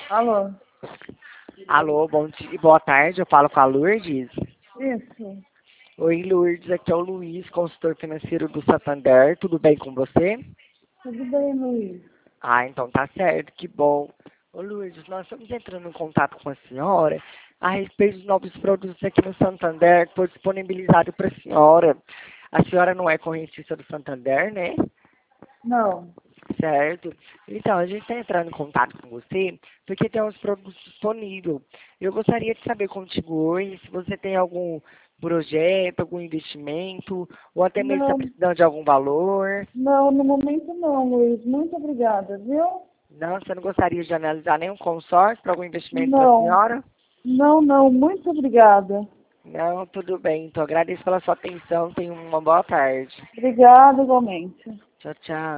Alô? Alô, bom dia, boa tarde, eu falo com a Lourdes. Isso. Oi, Lourdes, aqui é o Luiz, consultor financeiro do Santander, tudo bem com você? Tudo bem, Luiz? Ah, então tá certo, que bom. Ô, Lourdes, nós estamos entrando em contato com a senhora a respeito dos novos produtos aqui no Santander que foi disponibilizado para a senhora. A senhora não é correntista do Santander, né? Não. Certo. Então, a gente está entrando em contato com você porque tem uns produtos disponíveis. Eu gostaria de saber contigo hoje se você tem algum projeto, algum investimento, ou até mesmo está Não, precisando de algum valor. não, no momento não, Luiz. Muito obrigada, viu? Não, você não gostaria de analisar nenhum consórcio para algum investimento para a Não, senhora? não, muito obrigada. Não, tudo bem. Então, agradeço pela sua atenção. Tenha uma boa tarde. Obrigada igualmente. Tchau, tchau.